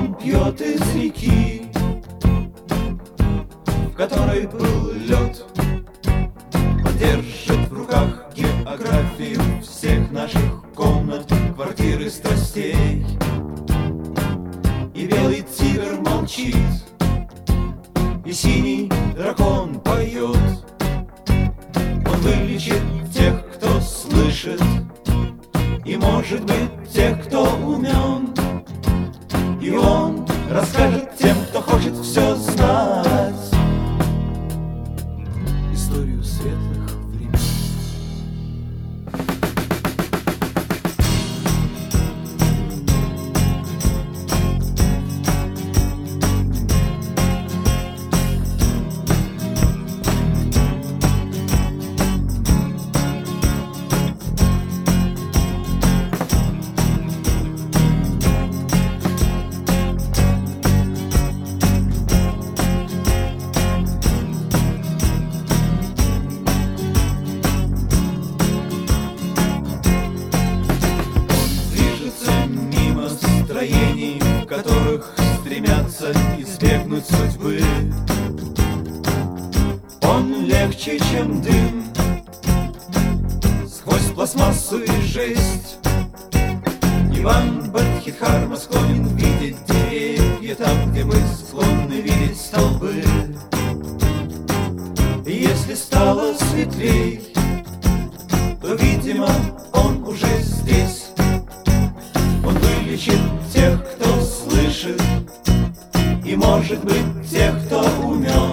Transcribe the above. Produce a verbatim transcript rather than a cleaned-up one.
Он пьет из реки, в которой был лед. Он держит в руках географию всех наших комнат, квартир и страстей. И белый тигр молчит, и синий дракон поет. Он вылечит тех, кто слышит, и, может быть, тех, кто умен. И он расскажет тем, кто хочет все знать, историю светлых времен. В которых стремятся избегнуть судьбы. Он легче, чем дым, сквозь пластмассу и жесть. Иван Бадхидхарма склонен видеть деревья там, где мы склонны видеть столбы. И если стало светлей, то, видимо, он уже здесь. Он вылечит тех, кто слышит, и, может быть, тех, кто умен.